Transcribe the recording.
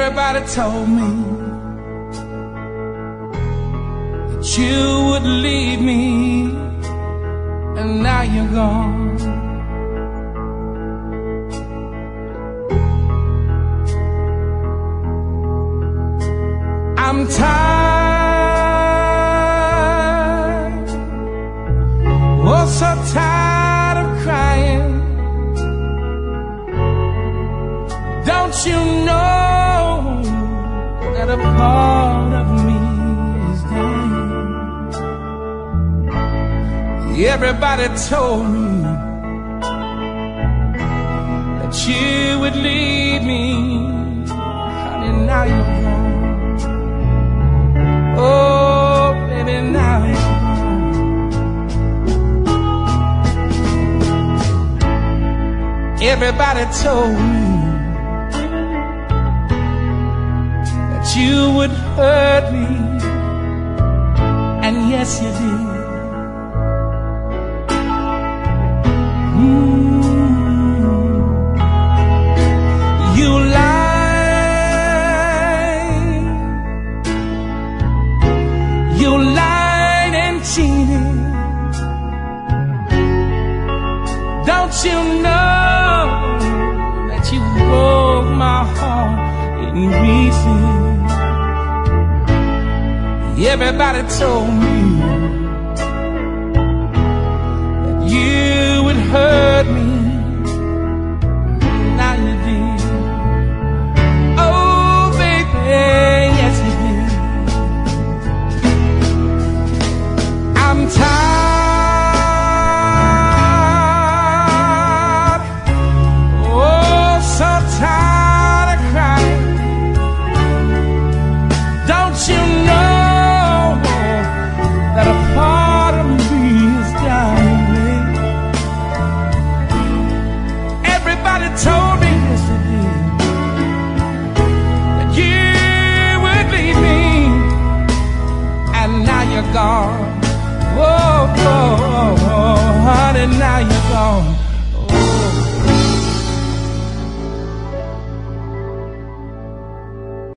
Everybody told me that you would leave me, and now you're gone. I'm tired, oh so tired of crying. Don't you know that a part of me is dying? Everybody told me that you would leave me, honey, now you're gone. Oh, baby, now you're gone. Everybody told me that you would hurt me, and yes, you did. You lied and cheated. Don't you know that you broke my heart in pieces? Everybody told me that you would hurt me. Now you did. Oh, baby, yes you did. I'm tired, oh so tired of crying. Don't you know that a part of me is dying, babe? Everybody told me yesterday that you would leave me, and now you're gone. Oh, oh, oh, honey, now you're gone.